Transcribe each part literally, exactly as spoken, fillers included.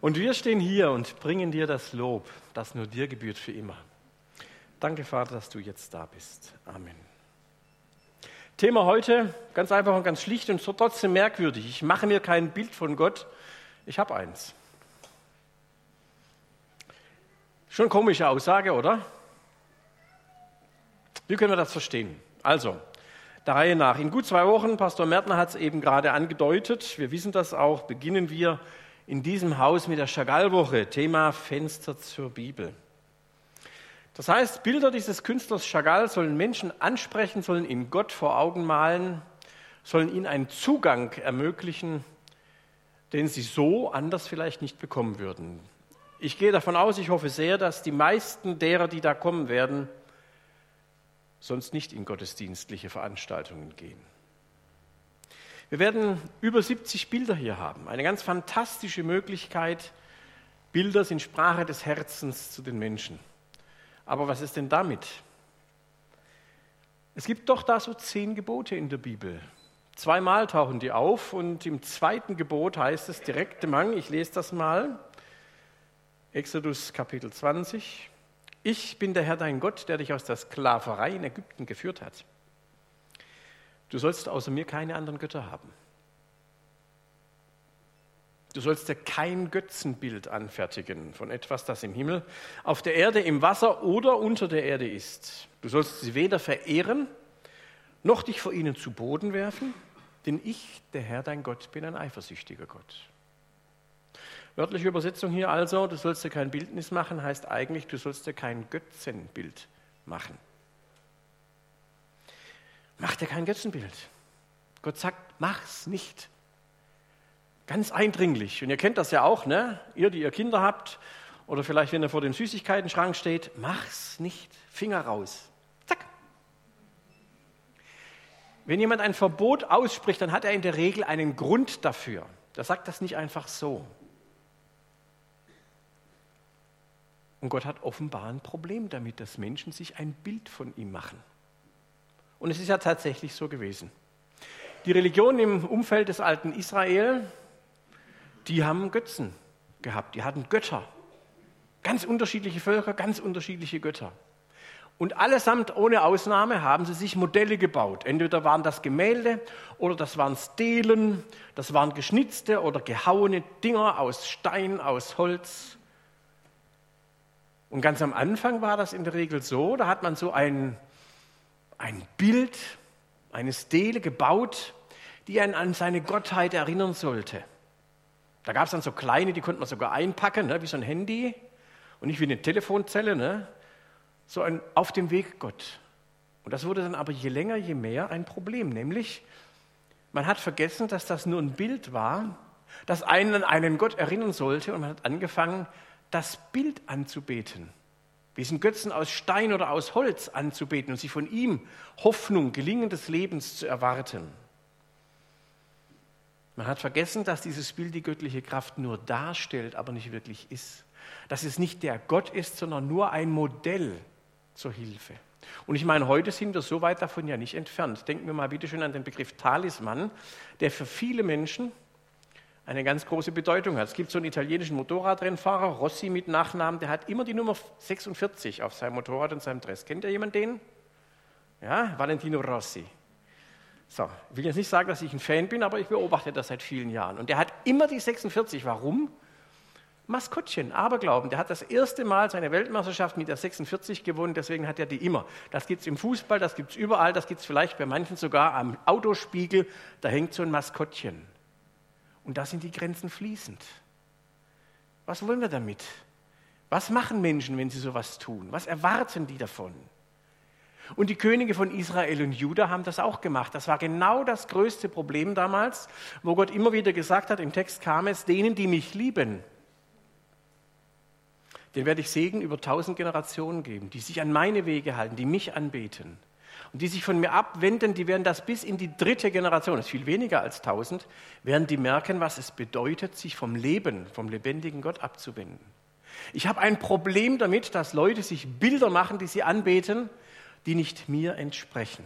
Und wir stehen hier und bringen dir das Lob, das nur dir gebührt für immer. Danke, Vater, dass du jetzt da bist. Amen. Thema heute, ganz einfach und ganz schlicht und so trotzdem merkwürdig. Ich mache mir kein Bild von Gott, ich habe eins. Schon komische Aussage, oder? Wie können wir das verstehen? Also, der Reihe nach. In gut zwei Wochen, Pastor Märtner hat es eben gerade angedeutet, wir wissen das auch, beginnen wir in diesem Haus mit der Chagall-Woche, Thema Fenster zur Bibel. Das heißt, Bilder dieses Künstlers Chagall sollen Menschen ansprechen, sollen ihnen Gott vor Augen malen, sollen ihnen einen Zugang ermöglichen, den sie so anders vielleicht nicht bekommen würden. Ich gehe davon aus, ich hoffe sehr, dass die meisten derer, die da kommen werden, sonst nicht in gottesdienstliche Veranstaltungen gehen. Wir werden über siebzig Bilder hier haben. Eine ganz fantastische Möglichkeit. Bilder sind Sprache des Herzens zu den Menschen. Aber was ist denn damit? Es gibt doch da so zehn Gebote in der Bibel. Zweimal tauchen die auf und im zweiten Gebot heißt es direkt im Hang, ich lese das mal, Exodus Kapitel zwanzig. Ich bin der Herr dein Gott, der dich aus der Sklaverei in Ägypten geführt hat. Du sollst außer mir keine anderen Götter haben. Du sollst dir kein Götzenbild anfertigen von etwas, das im Himmel, auf der Erde, im Wasser oder unter der Erde ist. Du sollst sie weder verehren, noch dich vor ihnen zu Boden werfen, denn ich, der Herr dein Gott, bin ein eifersüchtiger Gott. Wörtliche Übersetzung hier also, du sollst dir kein Bildnis machen, heißt eigentlich, du sollst dir kein Götzenbild machen. Mach dir kein Götzenbild. Gott sagt, mach's nicht. Ganz eindringlich. Und ihr kennt das ja auch, ne? Ihr, die ihr Kinder habt, oder vielleicht, wenn ihr vor dem Süßigkeitenschrank steht, mach's nicht. Finger raus. Zack. Wenn jemand ein Verbot ausspricht, dann hat er in der Regel einen Grund dafür. Der sagt das nicht einfach so. Und Gott hat offenbar ein Problem damit, dass Menschen sich ein Bild von ihm machen. Und es ist ja tatsächlich so gewesen. Die Religionen im Umfeld des alten Israel, die haben Götzen gehabt, die hatten Götter. Ganz unterschiedliche Völker, ganz unterschiedliche Götter. Und allesamt ohne Ausnahme haben sie sich Modelle gebaut. Entweder waren das Gemälde oder das waren Stelen, das waren geschnitzte oder gehauene Dinger aus Stein, aus Holz. Und ganz am Anfang war das in der Regel so, da hat man so ein, ein Bild, eine Stele gebaut, die einen an seine Gottheit erinnern sollte. Da gab es dann so kleine, die konnte man sogar einpacken, ne, wie so ein Handy und nicht wie eine Telefonzelle, ne, so ein auf dem Weg Gott. Und das wurde dann aber je länger, je mehr ein Problem, nämlich man hat vergessen, dass das nur ein Bild war, das einen an einen Gott erinnern sollte und man hat angefangen, das Bild anzubeten, diesen Götzen aus Stein oder aus Holz anzubeten und sich von ihm Hoffnung, Gelingen des Lebens zu erwarten. Man hat vergessen, dass dieses Bild die göttliche Kraft nur darstellt, aber nicht wirklich ist. Dass es nicht der Gott ist, sondern nur ein Modell zur Hilfe. Und ich meine, heute sind wir so weit davon ja nicht entfernt. Denken wir mal bitte schön an den Begriff Talisman, der für viele Menschen eine ganz große Bedeutung hat. Es gibt so einen italienischen Motorradrennfahrer, Rossi mit Nachnamen, der hat immer die Nummer sechsundvierzig auf seinem Motorrad und seinem Dress. Kennt ihr jemanden den? Ja, Valentino Rossi. So, ich will jetzt nicht sagen, dass ich ein Fan bin, aber ich beobachte das seit vielen Jahren. Und der hat immer die sechsundvierzig. Warum? Maskottchen, Aberglauben. Der hat das erste Mal seine Weltmeisterschaft mit der sechsundvierzig gewonnen, deswegen hat er die immer. Das gibt es im Fußball, das gibt es überall, das gibt es vielleicht bei manchen sogar am Autospiegel. Da hängt so ein Maskottchen. Und da sind die Grenzen fließend. Was wollen wir damit? Was machen Menschen, wenn sie sowas tun? Was erwarten die davon? Und die Könige von Israel und Juda haben das auch gemacht. Das war genau das größte Problem damals, wo Gott immer wieder gesagt hat, im Text kam es, denen, die mich lieben, den werde ich Segen über tausend Generationen geben, die sich an meine Wege halten, die mich anbeten. Und die sich von mir abwenden, die werden das bis in die dritte Generation, das ist viel weniger als tausend, werden die merken, was es bedeutet, sich vom Leben, vom lebendigen Gott abzuwenden. Ich habe ein Problem damit, dass Leute sich Bilder machen, die sie anbeten, die nicht mir entsprechen.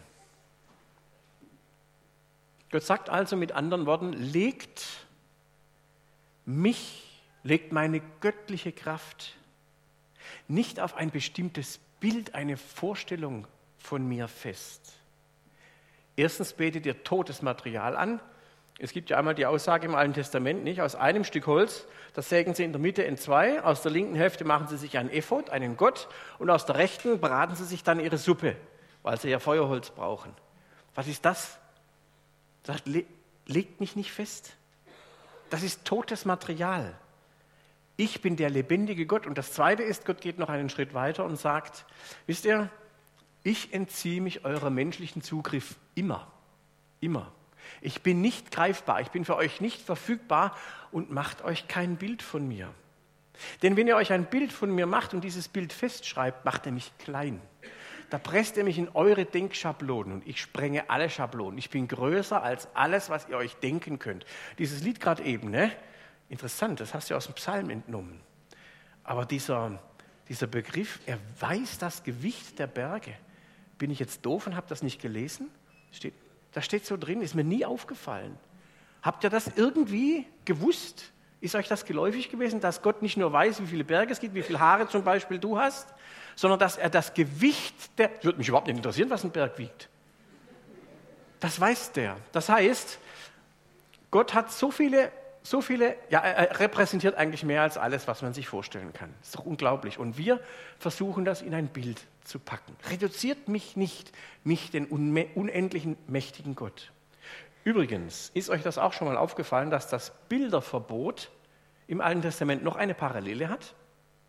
Gott sagt also mit anderen Worten, legt mich legt meine göttliche Kraft nicht auf ein bestimmtes Bild, eine Vorstellung von mir fest. Erstens betet ihr totes Material an. Es gibt ja einmal die Aussage im Alten Testament, nicht? Aus einem Stück Holz, das sägen sie in der Mitte in zwei, aus der linken Hälfte machen sie sich einen Ephod, einen Gott, und aus der rechten braten sie sich dann ihre Suppe, weil sie ja Feuerholz brauchen. Was ist das? Sagt, le- legt mich nicht fest. Das ist totes Material. Ich bin der lebendige Gott. Und das Zweite ist, Gott geht noch einen Schritt weiter und sagt, wisst ihr, ich entziehe mich eurer menschlichen Zugriff immer, immer. Ich bin nicht greifbar, ich bin für euch nicht verfügbar und macht euch kein Bild von mir. Denn wenn ihr euch ein Bild von mir macht und dieses Bild festschreibt, macht ihr mich klein. Da presst ihr mich in eure Denkschablonen und ich sprenge alle Schablonen. Ich bin größer als alles, was ihr euch denken könnt. Dieses Lied gerade eben, ne? Interessant, das hast du aus dem Psalm entnommen. Aber dieser, dieser Begriff, er weiß das Gewicht der Berge. Bin ich jetzt doof und habe das nicht gelesen? Steht, das steht so drin, ist mir nie aufgefallen. Habt ihr das irgendwie gewusst? Ist euch das geläufig gewesen, dass Gott nicht nur weiß, wie viele Berge es gibt, wie viele Haare zum Beispiel du hast, sondern dass er das Gewicht der... Würde mich überhaupt nicht interessieren, was ein Berg wiegt. Das weiß der. Das heißt, Gott hat so viele... So viele, ja, er repräsentiert eigentlich mehr als alles, was man sich vorstellen kann. Das ist doch unglaublich. Und wir versuchen das in ein Bild zu packen. Reduziert mich nicht, mich, den unendlichen, mächtigen Gott. Übrigens, ist euch das auch schon mal aufgefallen, dass das Bilderverbot im Alten Testament noch eine Parallele hat?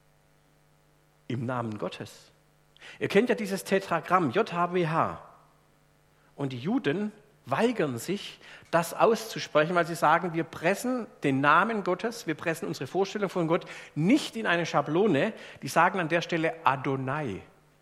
Im Namen Gottes. Ihr kennt ja dieses Tetragramm, J H W H. Und die Juden weigern sich, das auszusprechen, weil sie sagen, wir pressen den Namen Gottes, wir pressen unsere Vorstellung von Gott nicht in eine Schablone. Die sagen an der Stelle Adonai.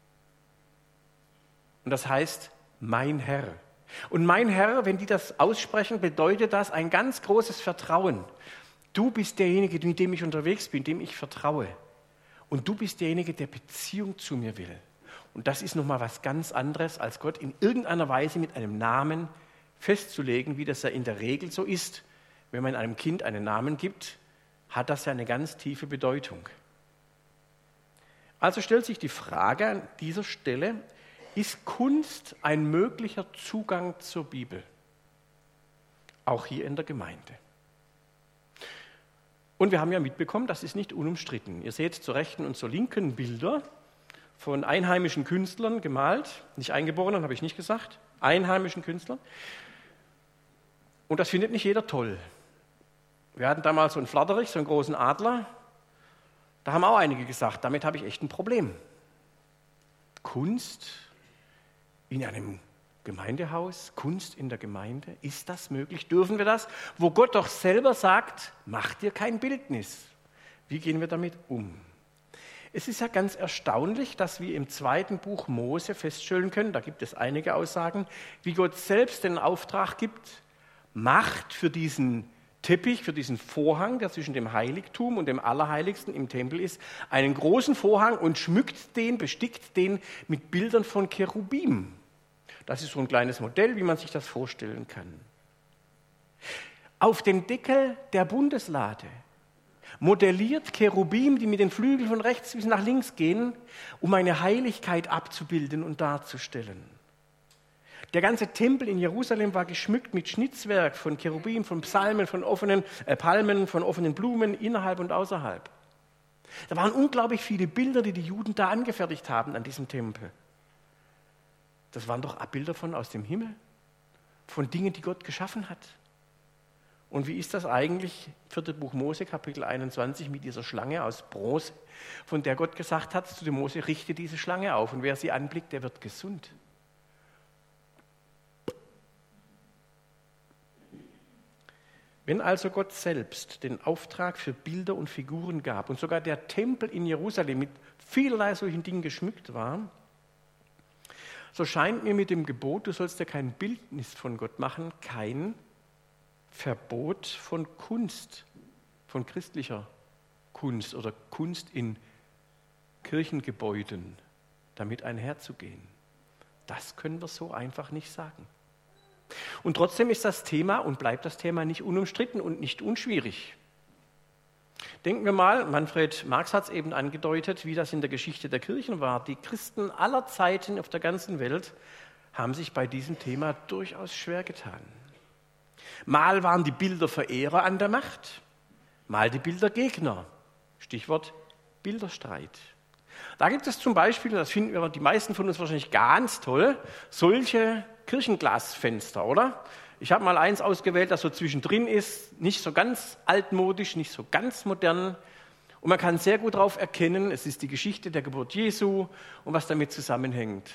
Und das heißt, mein Herr. Und mein Herr, wenn die das aussprechen, bedeutet das ein ganz großes Vertrauen. Du bist derjenige, mit dem ich unterwegs bin, dem ich vertraue. Und du bist derjenige, der Beziehung zu mir will. Und das ist nochmal was ganz anderes, als Gott in irgendeiner Weise mit einem Namen festzulegen, wie das ja in der Regel so ist. Wenn man einem Kind einen Namen gibt, hat das ja eine ganz tiefe Bedeutung. Also stellt sich die Frage an dieser Stelle, ist Kunst ein möglicher Zugang zur Bibel? Auch hier in der Gemeinde. Und wir haben ja mitbekommen, das ist nicht unumstritten. Ihr seht zur rechten und zur linken Bilder von einheimischen Künstlern gemalt, nicht Eingeborenen, habe ich nicht gesagt, einheimischen Künstlern. Und das findet nicht jeder toll. Wir hatten damals so einen Flatterich, so einen großen Adler. Da haben auch einige gesagt, damit habe ich echt ein Problem. Kunst in einem Gemeindehaus, Kunst in der Gemeinde, ist das möglich? Dürfen wir das? Wo Gott doch selber sagt, mach dir kein Bildnis. Wie gehen wir damit um? Es ist ja ganz erstaunlich, dass wir im zweiten Buch Mose feststellen können, da gibt es einige Aussagen, wie Gott selbst den Auftrag gibt, macht für diesen Teppich, für diesen Vorhang, der zwischen dem Heiligtum und dem Allerheiligsten im Tempel ist, einen großen Vorhang und schmückt den, bestickt den mit Bildern von Cherubim. Das ist so ein kleines Modell, wie man sich das vorstellen kann. Auf dem Deckel der Bundeslade modelliert Cherubim, die mit den Flügeln von rechts bis nach links gehen, um eine Heiligkeit abzubilden und darzustellen. Der ganze Tempel in Jerusalem war geschmückt mit Schnitzwerk von Cherubim, von Psalmen, von offenen äh, Palmen, von offenen Blumen innerhalb und außerhalb. Da waren unglaublich viele Bilder, die die Juden da angefertigt haben an diesem Tempel. Das waren doch Abbilder von aus dem Himmel, von Dingen, die Gott geschaffen hat. Und wie ist das eigentlich, viertes Buch Mose, Kapitel einundzwanzig, mit dieser Schlange aus Bronze, von der Gott gesagt hat zu dem Mose, richte diese Schlange auf und wer sie anblickt, der wird gesund. Wenn also Gott selbst den Auftrag für Bilder und Figuren gab und sogar der Tempel in Jerusalem mit vielerlei solchen Dingen geschmückt war, so scheint mir mit dem Gebot, du sollst dir kein Bildnis von Gott machen, kein Verbot von Kunst, von christlicher Kunst oder Kunst in Kirchengebäuden damit einherzugehen. Das können wir so einfach nicht sagen. Und trotzdem ist das Thema und bleibt das Thema nicht unumstritten und nicht unschwierig. Denken wir mal, Manfred Marx hat es eben angedeutet, wie das in der Geschichte der Kirchen war. Die Christen aller Zeiten auf der ganzen Welt haben sich bei diesem Thema durchaus schwer getan. Mal waren die Bilderverehrer an der Macht, mal die Bildergegner. Stichwort Bilderstreit. Da gibt es zum Beispiel, das finden wir die meisten von uns wahrscheinlich ganz toll, solche Kirchenglasfenster, oder? Ich habe mal eins ausgewählt, das so zwischendrin ist, nicht so ganz altmodisch, nicht so ganz modern. Und man kann sehr gut darauf erkennen, es ist die Geschichte der Geburt Jesu und was damit zusammenhängt.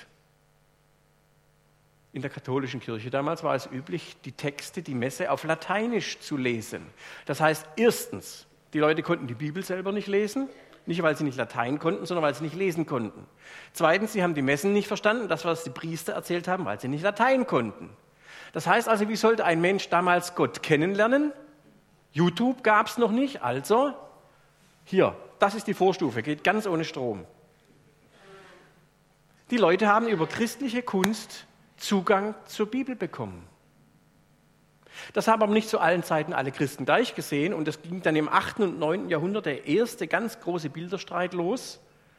In der katholischen Kirche damals war es üblich, die Texte, die Messe auf Lateinisch zu lesen. Das heißt, erstens, die Leute konnten die Bibel selber nicht lesen, nicht weil sie nicht Latein konnten, sondern weil sie nicht lesen konnten. Zweitens, sie haben die Messen nicht verstanden, das, was die Priester erzählt haben, weil sie nicht Latein konnten. Das heißt also, wie sollte ein Mensch damals Gott kennenlernen? YouTube gab es noch nicht, also hier, das ist die Vorstufe, geht ganz ohne Strom. Die Leute haben über christliche Kunst Zugang zur Bibel bekommen. Das haben aber nicht zu allen Zeiten alle Christen gleich gesehen und es ging dann im achten und neunten Jahrhundert der erste ganz große Bilderstreit los.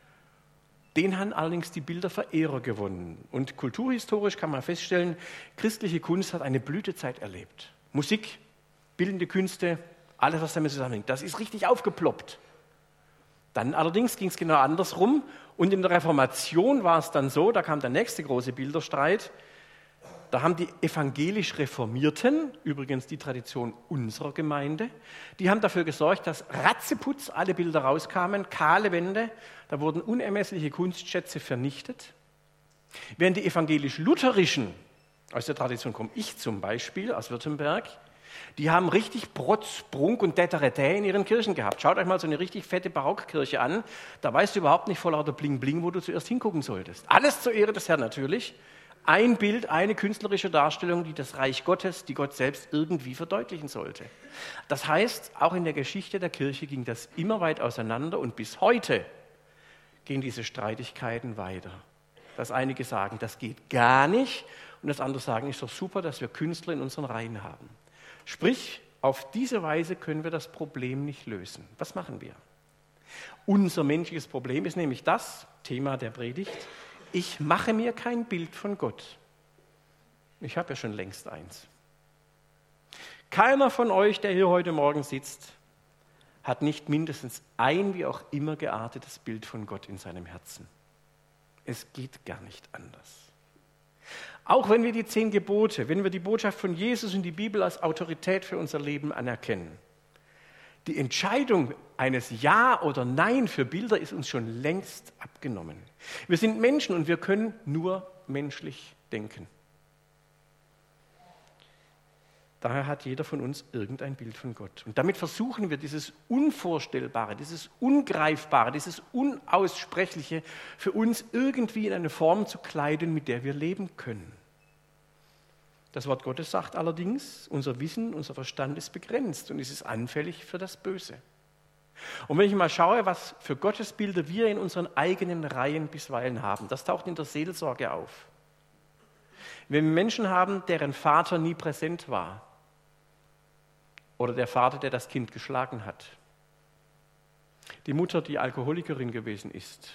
Den haben allerdings die Bilderverehrer gewonnen. Und kulturhistorisch kann man feststellen, christliche Kunst hat eine Blütezeit erlebt. Musik, bildende Künste, alles, was damit zusammenhängt, das ist richtig aufgeploppt. Dann allerdings ging es genau andersrum. Und in der Reformation war es dann so, da kam der nächste große Bilderstreit. Da haben die evangelisch Reformierten, übrigens die Tradition unserer Gemeinde, die haben dafür gesorgt, dass ratzeputz alle Bilder rauskamen, kahle Wände, da wurden unermessliche Kunstschätze vernichtet. Während die evangelisch-lutherischen, aus der Tradition komme ich zum Beispiel, aus Württemberg, die haben richtig Protz, Prunk und Deterete in ihren Kirchen gehabt. Schaut euch mal so eine richtig fette Barockkirche an, da weißt du überhaupt nicht vor lauter Bling Bling, wo du zuerst hingucken solltest. Alles zur Ehre des Herrn natürlich. Ein Bild, eine künstlerische Darstellung, die das Reich Gottes, die Gott selbst irgendwie verdeutlichen sollte. Das heißt, auch in der Geschichte der Kirche ging das immer weit auseinander und bis heute gehen diese Streitigkeiten weiter. Dass einige sagen, das geht gar nicht und das andere sagen, ist doch super, dass wir Künstler in unseren Reihen haben. Sprich, auf diese Weise können wir das Problem nicht lösen. Was machen wir? Unser menschliches Problem ist nämlich das, Thema der Predigt, ich mache mir kein Bild von Gott. Ich habe ja schon längst eins. Keiner von euch, der hier heute Morgen sitzt, hat nicht mindestens ein wie auch immer geartetes Bild von Gott in seinem Herzen. Es geht gar nicht anders. Auch wenn wir die zehn Gebote, wenn wir die Botschaft von Jesus und die Bibel als Autorität für unser Leben anerkennen, die Entscheidung eines Ja oder Nein für Bilder ist uns schon längst abgenommen. Wir sind Menschen und wir können nur menschlich denken. Daher hat jeder von uns irgendein Bild von Gott. Und damit versuchen wir, dieses Unvorstellbare, dieses Ungreifbare, dieses Unaussprechliche für uns irgendwie in eine Form zu kleiden, mit der wir leben können. Das Wort Gottes sagt allerdings, unser Wissen, unser Verstand ist begrenzt und es ist anfällig für das Böse. Und wenn ich mal schaue, was für Gottesbilder wir in unseren eigenen Reihen bisweilen haben, das taucht in der Seelsorge auf. Wenn wir Menschen haben, deren Vater nie präsent war oder der Vater, der das Kind geschlagen hat, die Mutter, die Alkoholikerin gewesen ist,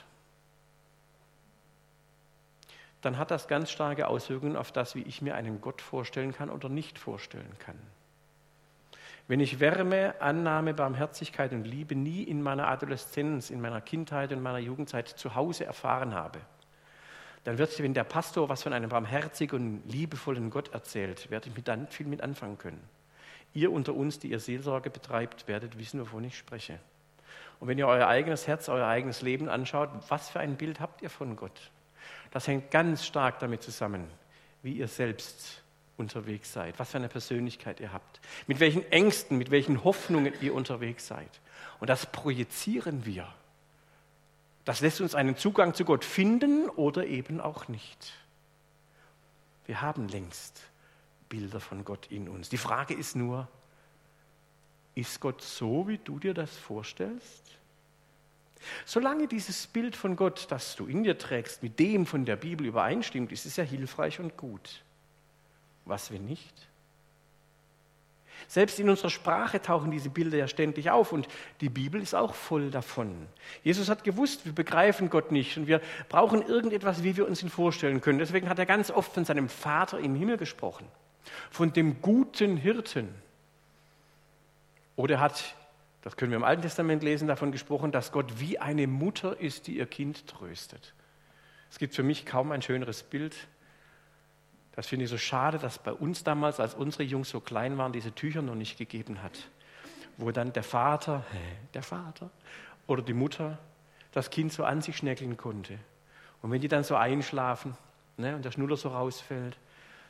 dann hat das ganz starke Auswirkungen auf das, wie ich mir einen Gott vorstellen kann oder nicht vorstellen kann. Wenn ich Wärme, Annahme, Barmherzigkeit und Liebe nie in meiner Adoleszenz, in meiner Kindheit und meiner Jugendzeit zu Hause erfahren habe, dann wird, wenn der Pastor was von einem barmherzigen und liebevollen Gott erzählt, werde ich mit dann viel mit anfangen können. Ihr unter uns, die ihr Seelsorge betreibt, werdet wissen, wovon ich spreche. Und wenn ihr euer eigenes Herz, euer eigenes Leben anschaut, was für ein Bild habt ihr von Gott? Das hängt ganz stark damit zusammen, wie ihr selbst unterwegs seid, was für eine Persönlichkeit ihr habt, mit welchen Ängsten, mit welchen Hoffnungen ihr unterwegs seid. Und das projizieren wir. Das lässt uns einen Zugang zu Gott finden oder eben auch nicht. Wir haben längst Bilder von Gott in uns. Die Frage ist nur, ist Gott so, wie du dir das vorstellst? Solange dieses Bild von Gott, das du in dir trägst, mit dem von der Bibel übereinstimmt, ist es ja hilfreich und gut. Was, wenn nicht? Selbst in unserer Sprache tauchen diese Bilder ja ständig auf und die Bibel ist auch voll davon. Jesus hat gewusst, wir begreifen Gott nicht und wir brauchen irgendetwas, wie wir uns ihn vorstellen können. Deswegen hat er ganz oft von seinem Vater im Himmel gesprochen, von dem guten Hirten. Oder er hat, das können wir im Alten Testament lesen, davon gesprochen, dass Gott wie eine Mutter ist, die ihr Kind tröstet. Es gibt für mich kaum ein schöneres Bild. Das finde ich so schade, dass bei uns damals, als unsere Jungs so klein waren, diese Tücher noch nicht gegeben hat. Wo dann der Vater, der Vater oder die Mutter das Kind so an sich schnäckeln konnte. Und wenn die dann so einschlafen, ne, und der Schnuller so rausfällt.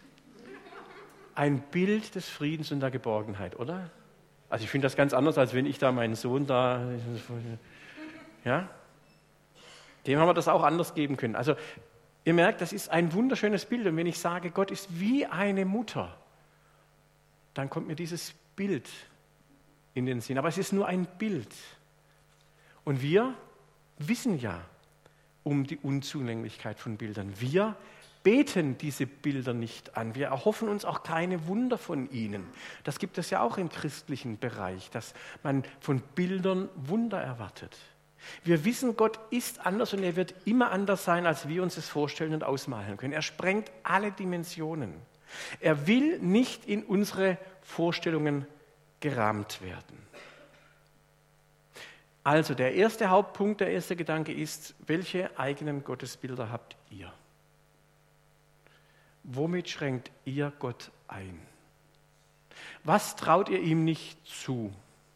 Ein Bild des Friedens und der Geborgenheit, oder? Also ich finde das ganz anders, als wenn ich da meinen Sohn da, ja, dem haben wir das auch anders geben können. Also ihr merkt, das ist ein wunderschönes Bild. Und wenn ich sage, Gott ist wie eine Mutter, dann kommt mir dieses Bild in den Sinn. Aber es ist nur ein Bild. Und wir wissen ja um die Unzulänglichkeit von Bildern. Wir beten diese Bilder nicht an. Wir erhoffen uns auch keine Wunder von ihnen. Das gibt es ja auch im christlichen Bereich, dass man von Bildern Wunder erwartet. Wir wissen, Gott ist anders und er wird immer anders sein, als wir uns es vorstellen und ausmalen können. Er sprengt alle Dimensionen. Er will nicht in unsere Vorstellungen gerahmt werden. Also der erste Hauptpunkt, der erste Gedanke ist, welche eigenen Gottesbilder habt ihr? Womit schränkt ihr Gott ein? Was traut ihr ihm nicht zu?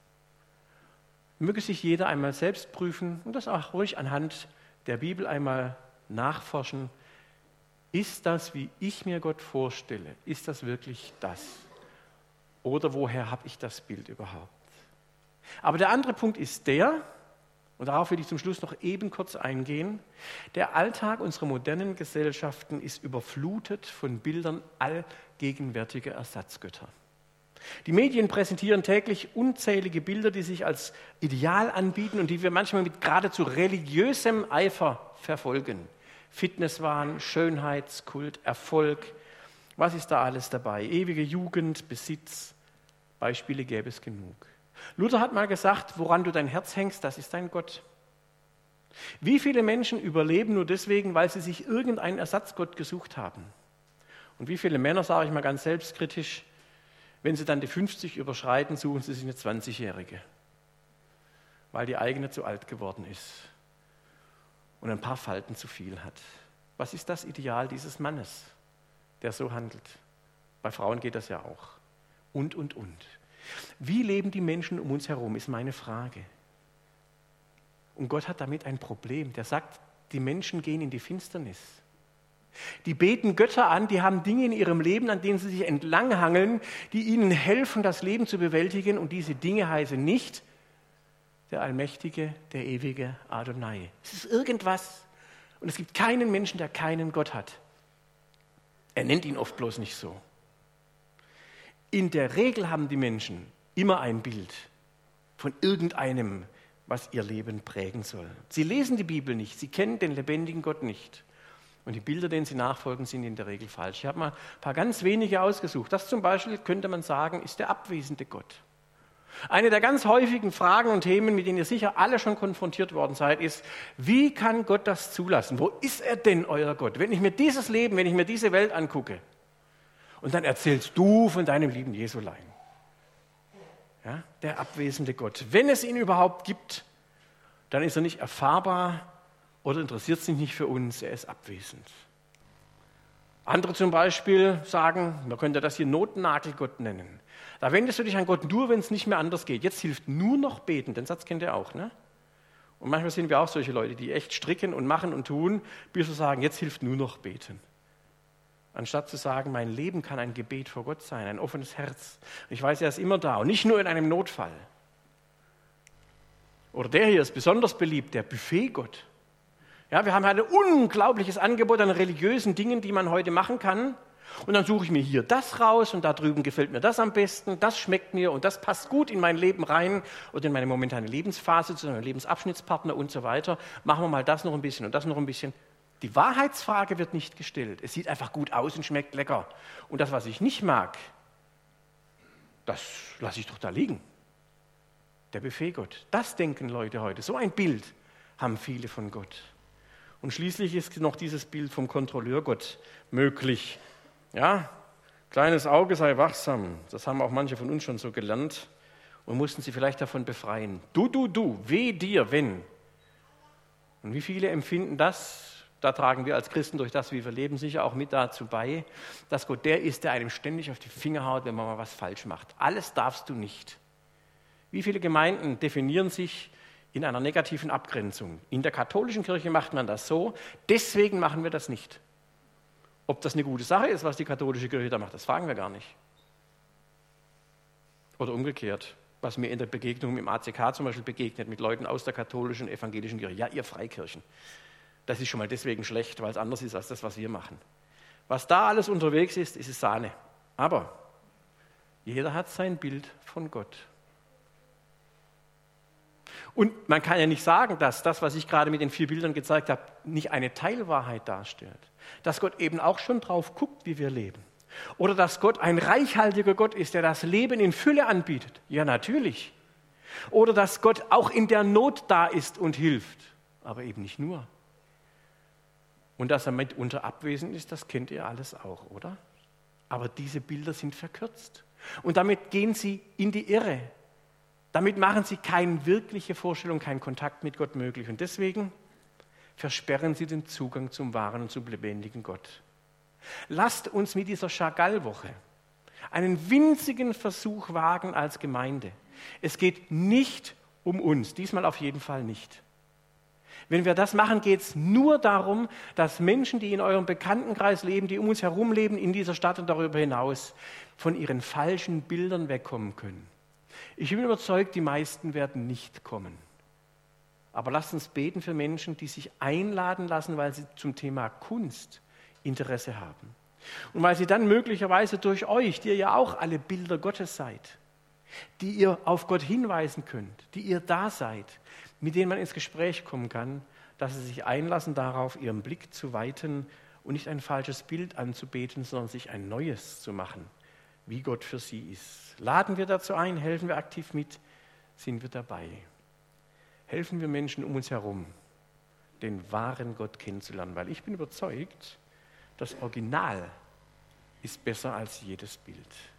Möge sich jeder einmal selbst prüfen und das auch ruhig anhand der Bibel einmal nachforschen. Ist das, wie ich mir Gott vorstelle? Ist das wirklich das? Oder woher habe ich das Bild überhaupt? Aber der andere Punkt ist der, und darauf will ich zum Schluss noch eben kurz eingehen, der Alltag unserer modernen Gesellschaften ist überflutet von Bildern allgegenwärtiger Ersatzgötter. Die Medien präsentieren täglich unzählige Bilder, die sich als ideal anbieten und die wir manchmal mit geradezu religiösem Eifer verfolgen. Fitnesswahn, Schönheitskult, Erfolg, was ist da alles dabei? Ewige Jugend, Besitz, Beispiele gäbe es genug. Luther hat mal gesagt, woran du dein Herz hängst, das ist dein Gott. Wie viele Menschen überleben nur deswegen, weil sie sich irgendeinen Ersatzgott gesucht haben? Und wie viele Männer, sage ich mal ganz selbstkritisch, wenn sie dann die fünfzig überschreiten, suchen sie sich eine zwanzigjährige, weil die eigene zu alt geworden ist und ein paar Falten zu viel hat. Was ist das Ideal dieses Mannes, der so handelt? Bei Frauen geht das ja auch. Und, und, und. Wie leben die Menschen um uns herum, ist meine Frage. Und Gott hat damit ein Problem. Der sagt, die Menschen gehen in die Finsternis. Die beten Götter an, die haben Dinge in ihrem Leben, an denen sie sich entlanghangeln, die ihnen helfen, das Leben zu bewältigen. Und diese Dinge heißen nicht der Allmächtige, der ewige Adonai. Es ist irgendwas. Und es gibt keinen Menschen, der keinen Gott hat. Er nennt ihn oft bloß nicht so. In der Regel haben die Menschen immer ein Bild von irgendeinem, was ihr Leben prägen soll. Sie lesen die Bibel nicht, sie kennen den lebendigen Gott nicht. Und die Bilder, denen sie nachfolgen, sind in der Regel falsch. Ich habe mal ein paar ganz wenige ausgesucht. Das zum Beispiel, könnte man sagen, ist der abwesende Gott. Eine der ganz häufigen Fragen und Themen, mit denen ihr sicher alle schon konfrontiert worden seid, ist, wie kann Gott das zulassen? Wo ist er denn, euer Gott? Wenn ich mir dieses Leben, wenn ich mir diese Welt angucke, und dann erzählst du von deinem lieben Jesulein. Ja, der abwesende Gott. Wenn es ihn überhaupt gibt, dann ist er nicht erfahrbar oder interessiert sich nicht für uns, er ist abwesend. Andere zum Beispiel sagen, man könnte das hier Notnagelgott nennen. Da wendest du dich an Gott nur, wenn es nicht mehr anders geht. Jetzt hilft nur noch beten, den Satz kennt ihr auch, ne? Und manchmal sind wir auch solche Leute, die echt stricken und machen und tun, bis wir sagen, jetzt hilft nur noch beten. Anstatt zu sagen, mein Leben kann ein Gebet vor Gott sein, ein offenes Herz. Ich weiß, er ist immer da und nicht nur in einem Notfall. Oder der hier ist besonders beliebt, der Buffetgott. Ja, wir haben ein unglaubliches Angebot an religiösen Dingen, die man heute machen kann. Und dann suche ich mir hier das raus und da drüben gefällt mir das am besten, das schmeckt mir und das passt gut in mein Leben rein oder in meine momentane Lebensphase, zu meinem Lebensabschnittspartner und so weiter. Machen wir mal das noch ein bisschen und das noch ein bisschen. Die Wahrheitsfrage wird nicht gestellt. Es sieht einfach gut aus und schmeckt lecker. Und das, was ich nicht mag, das lasse ich doch da liegen. Der Buffet-Gott, das denken Leute heute. So ein Bild haben viele von Gott. Und schließlich ist noch dieses Bild vom Kontrolleur-Gott möglich. Ja, kleines Auge sei wachsam. Das haben auch manche von uns schon so gelernt und mussten sie vielleicht davon befreien. Du, du, du, weh dir, wenn. Und wie viele empfinden das? Da tragen wir als Christen durch das, wie wir leben, sicher auch mit dazu bei, dass Gott der ist, der einem ständig auf die Finger haut, wenn man mal was falsch macht. Alles darfst du nicht. Wie viele Gemeinden definieren sich in einer negativen Abgrenzung? In der katholischen Kirche macht man das so, deswegen machen wir das nicht. Ob das eine gute Sache ist, was die katholische Kirche da macht, das fragen wir gar nicht. Oder umgekehrt, was mir in der Begegnung im A C K zum Beispiel begegnet, mit Leuten aus der katholischen, evangelischen Kirche. Ja, ihr Freikirchen. Das ist schon mal deswegen schlecht, weil es anders ist als das, was wir machen. Was da alles unterwegs ist, ist es Sahne. Aber jeder hat sein Bild von Gott. Und man kann ja nicht sagen, dass das, was ich gerade mit den vier Bildern gezeigt habe, nicht eine Teilwahrheit darstellt. Dass Gott eben auch schon drauf guckt, wie wir leben. Oder dass Gott ein reichhaltiger Gott ist, der das Leben in Fülle anbietet. Ja, natürlich. Oder dass Gott auch in der Not da ist und hilft. Aber eben nicht nur. Und dass er mitunter abwesend ist, das kennt ihr alles auch, oder? Aber diese Bilder sind verkürzt. Und damit gehen sie in die Irre. Damit machen sie keine wirkliche Vorstellung, keinen Kontakt mit Gott möglich. Und deswegen versperren sie den Zugang zum wahren und zum lebendigen Gott. Lasst uns mit dieser Chagall-Woche einen winzigen Versuch wagen als Gemeinde. Es geht nicht um uns, diesmal auf jeden Fall nicht. Wenn wir das machen, geht es nur darum, dass Menschen, die in eurem Bekanntenkreis leben, die um uns herum leben, in dieser Stadt und darüber hinaus, von ihren falschen Bildern wegkommen können. Ich bin überzeugt, die meisten werden nicht kommen. Aber lasst uns beten für Menschen, die sich einladen lassen, weil sie zum Thema Kunst Interesse haben. Und weil sie dann möglicherweise durch euch, die ihr ja auch alle Bilder Gottes seid, die ihr auf Gott hinweisen könnt, die ihr da seid, mit denen man ins Gespräch kommen kann, dass sie sich einlassen darauf, ihren Blick zu weiten und nicht ein falsches Bild anzubeten, sondern sich ein neues zu machen, wie Gott für sie ist. Laden wir dazu ein, helfen wir aktiv mit, sind wir dabei. Helfen wir Menschen um uns herum, den wahren Gott kennenzulernen, weil ich bin überzeugt, das Original ist besser als jedes Bild.